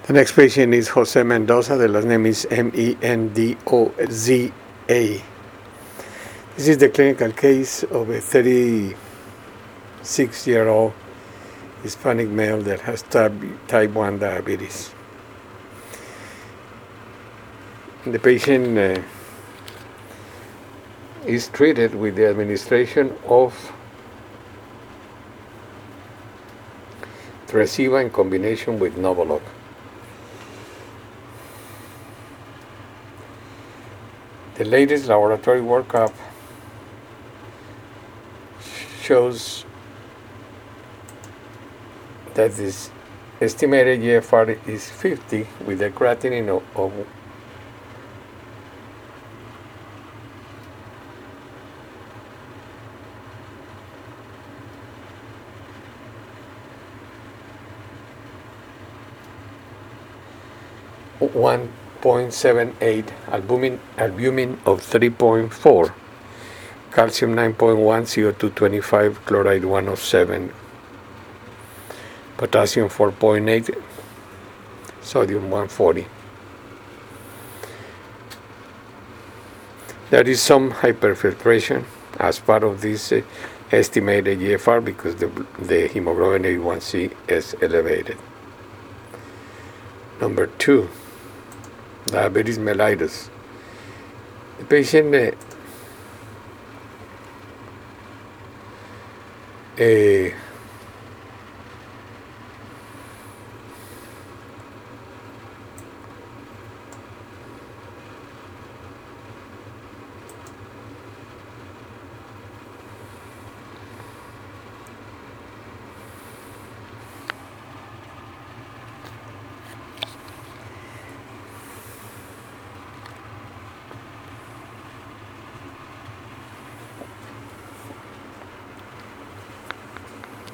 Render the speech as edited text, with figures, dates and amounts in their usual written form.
The next patient is Jose Mendoza. The last name is Mendoza. This is the clinical case of a 36-year-old Hispanic male that has type 1 diabetes. The patient is treated with the administration of Tresiba in combination with Novolog. The latest laboratory workup shows that this estimated GFR is 50 with a creatinine of 1.78, albumin of 3.4, calcium 9.1, CO2 25, chloride 107, potassium 4.8, sodium 140. There is some hyperfiltration as part of this estimated GFR because the hemoglobin A1C is elevated. Number 2, diabetes mellitus. The patient